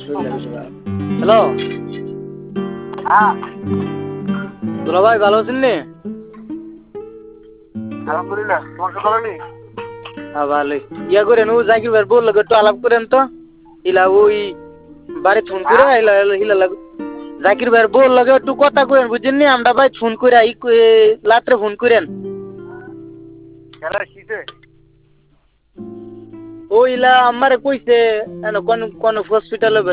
Hello হ্যাঁ দুলা ভাই ভালো আছেন নি? আলহামদুলিল্লাহ, তোমার কি ভালো নেই? হ্যাঁ ভালোই। ইয়া করেন ও জাকির ভাই বললো একটু আলাপ করেন তো। ইলা ওই বাড়ি ফোন করে ইলা ইলা লাগ জাকির ভাই বল লাগে একটু কথা করেন বুঝছেন নি আমরা ভাই ফোন করে রাত্রে ফোন করেন। খেলা শিখে ও ইলা আমারে কইছে কোন কোন হসপিটালে